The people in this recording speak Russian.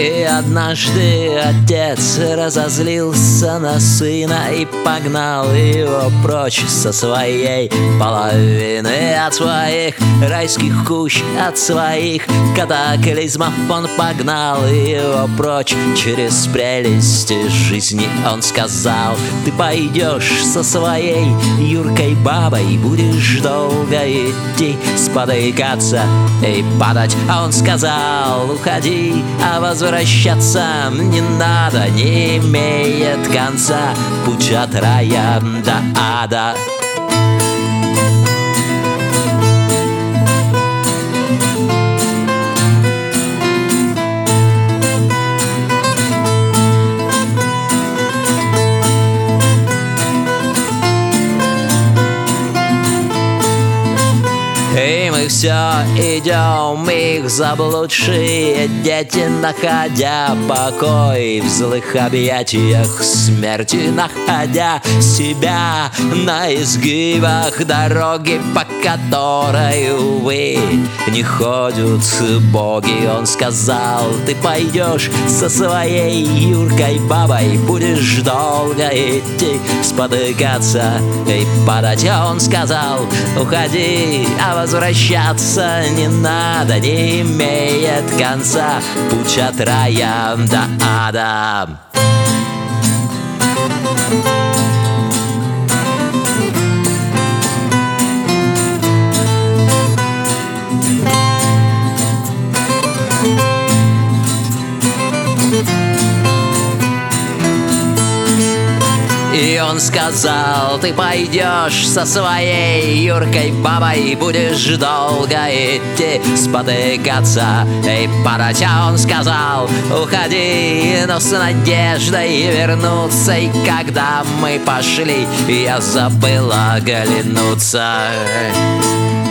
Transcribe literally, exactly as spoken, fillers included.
И однажды отец разозлился на сына и погнал его прочь со своей половины. От своих райских кущ, от своих катаклизмов он погнал его прочь. Через прелести жизни он сказал: ты пойдешь со своей юркой бабой, будешь долго идти, спотыкаться и падать. А он сказал: уходи, а возвращаться не надо, не имеет конца путь от рая до ада. И мы все идем, их заблудшие дети, находя покой в злых объятиях смерти, находя себя на изгибах дороги, по которой, увы, не ходят боги. Он сказал: ты пойдешь со своей юркой бабой, будешь долго идти, спотыкаться и падать. А он сказал: уходи, а возвращаться не надо, не имеет конца путь от рая до ада. И он сказал: ты пойдешь со своей юркой бабой, будешь долго идти, спотыкаться и падать. А он сказал: уходи, но с надеждой вернуться. И когда мы пошли, я забыл оглянуться.